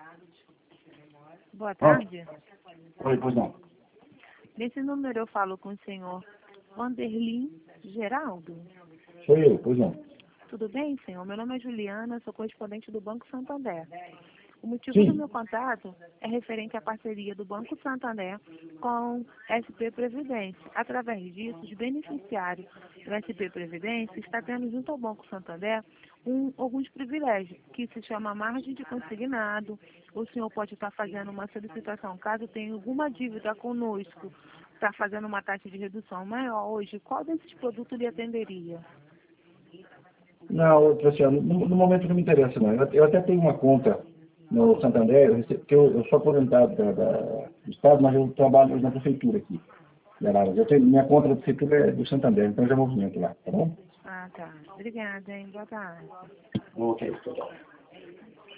Boa tarde. Oi, pois não. Nesse número eu falo com o senhor Vanderlin Geraldo. Sou eu, pois não. Tudo bem, senhor? Meu nome é Juliana, sou correspondente do Banco Santander. O motivo Sim. do meu contato é referente à parceria do Banco Santander com SP Previdência. Através disso, os beneficiários do SP Previdência estão tendo junto ao Banco Santander alguns privilégios, que se chama margem de consignado. O senhor pode estar fazendo uma solicitação, caso tenha alguma dívida conosco, está fazendo uma taxa de redução maior hoje, qual desses produtos lhe atenderia? Não, Luciano, no momento não me interessa, não. Eu até tenho uma conta no Santander, porque eu sou aposentado do Estado, mas eu trabalho hoje na prefeitura aqui. Minha conta da prefeitura é do Santander, então eu já movimento lá, tá bom? Ah, tá. Obrigada, hein? Boa tarde. Ok, tchau.